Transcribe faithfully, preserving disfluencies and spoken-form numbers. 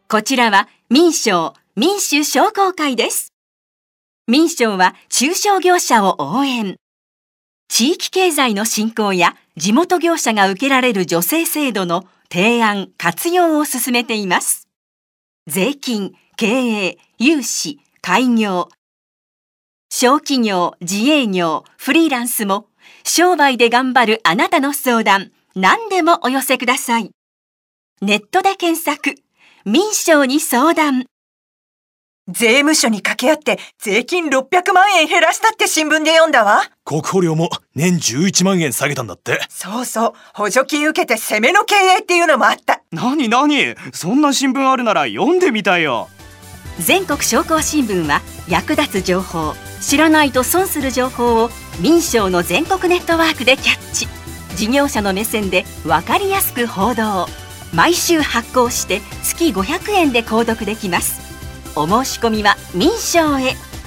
こちらは民商民主商工会です。民商は中小業者を応援。地域経済の振興や地元業者が受けられる助成制度の提案・活用を進めています。税金、経営、融資、開業、小企業、自営業、フリーランスも商売で頑張るあなたの相談、何でもお寄せください。ネットで検索、民商に相談。 税務署に掛け合って税金ろっぴゃくまんえん減らしたって新聞で読んだわ。 国保料も年じゅういちまんえん下げたんだって。 そうそう、補助金受けて攻めの経営っていうのもあった。 なになに、そんな新聞あるなら読んでみたいよ。 全国商工新聞は役立つ情報、知らないと損する情報を民商の全国ネットワークでキャッチ。事業者の目線で分かりやすく報道。毎週発行して月ごひゃくえんで購読できます。お申し込みは民商へ。